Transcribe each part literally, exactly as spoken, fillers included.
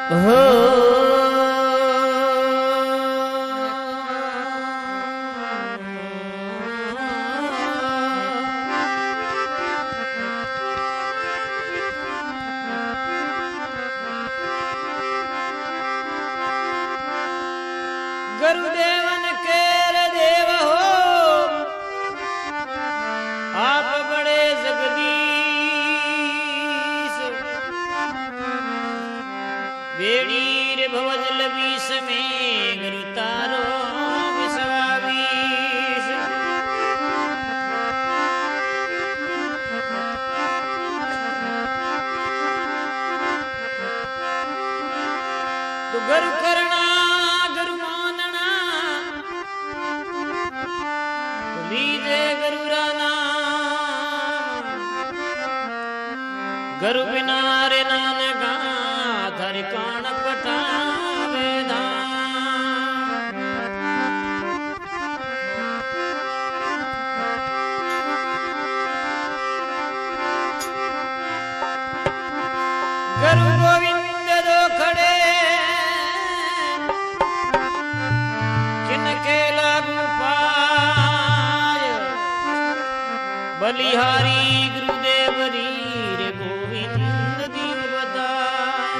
गुरुदेवन केर देव हो आप बड़े जगदीश बेड़ीर भवजल बीस में गुरु तारो विश्वावीश तो गुरु करना गुरु मानना तो लीजे गुरु रा नाम गुरु बिना रे नानका धरि कान पटावे धाम गुरु गोविंद दो खड़े किनके लागू पाय बलिहारी गुरुदेव री रे गोविंद दीन बताय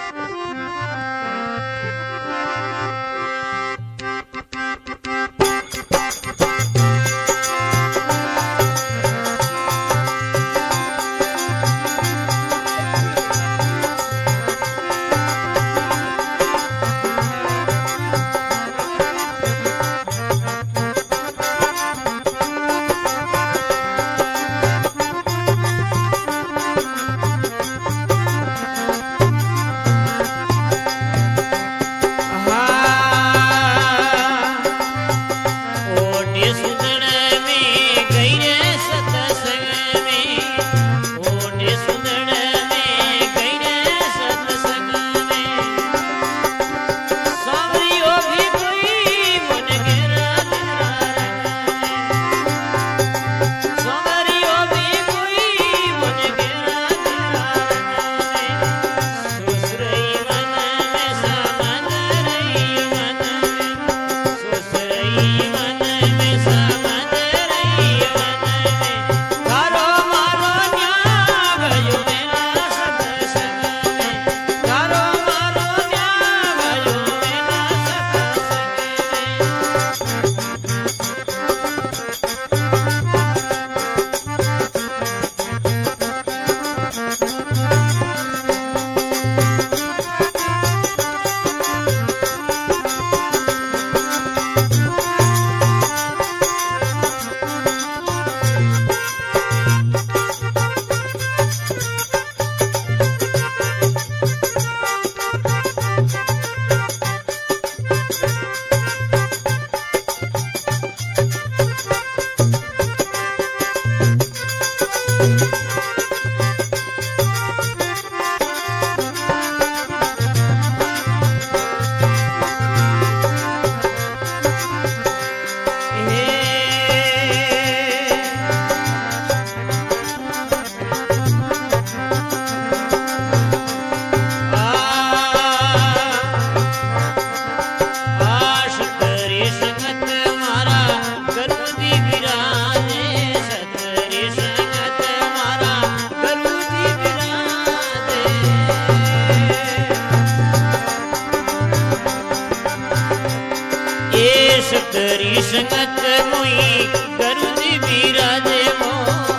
सतरी संगत मोई गुरु जी बिराजे मो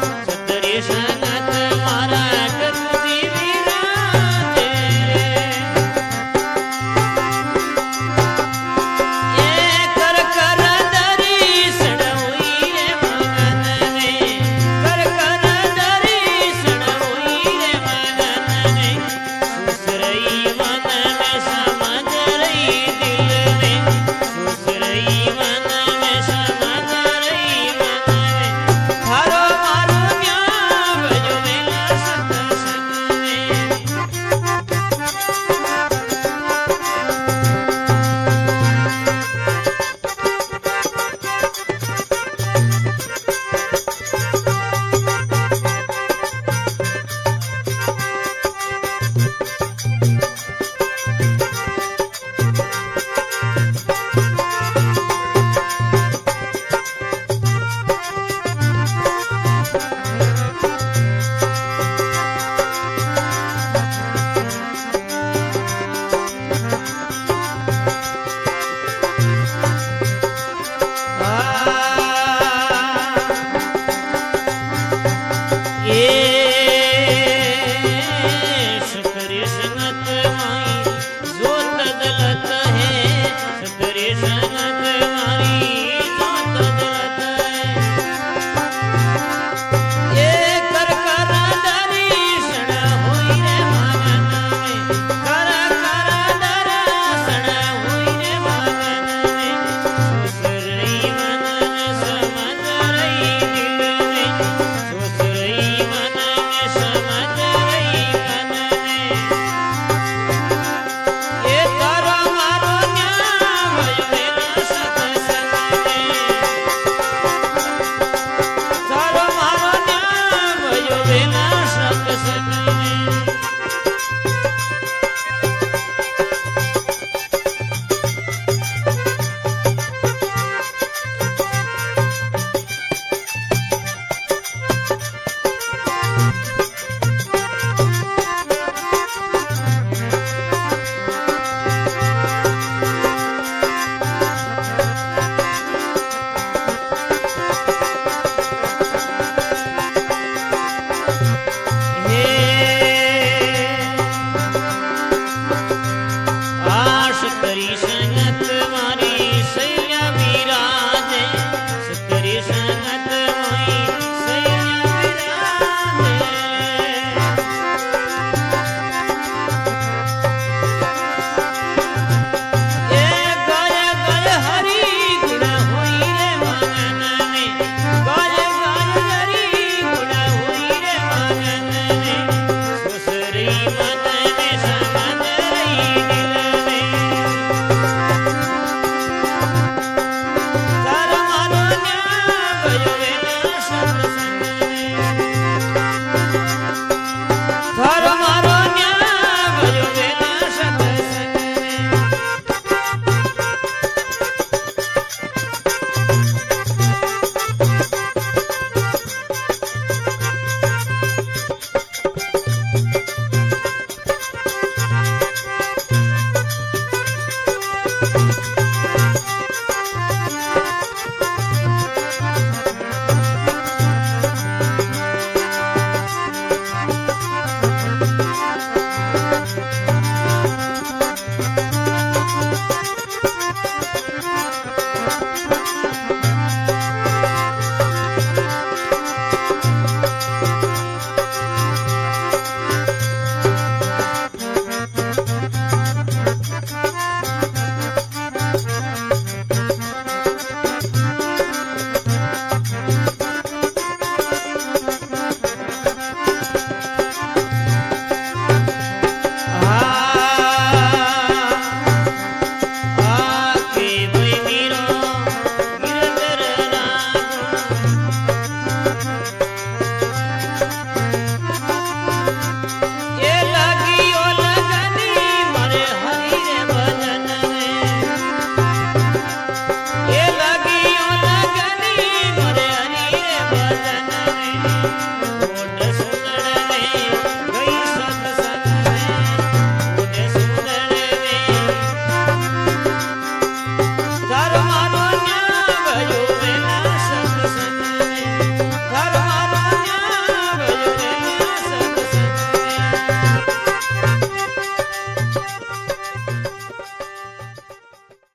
सतरी संगत मारा गुरु जी बिराजे ये कर कर दर्शन हुई रे मगन में कर कर दर्शन हुई रे मगन में सुस रही मन में समझ रही दिल में सुस रही मन में समझ रही मन में थारो मारो न्याय એ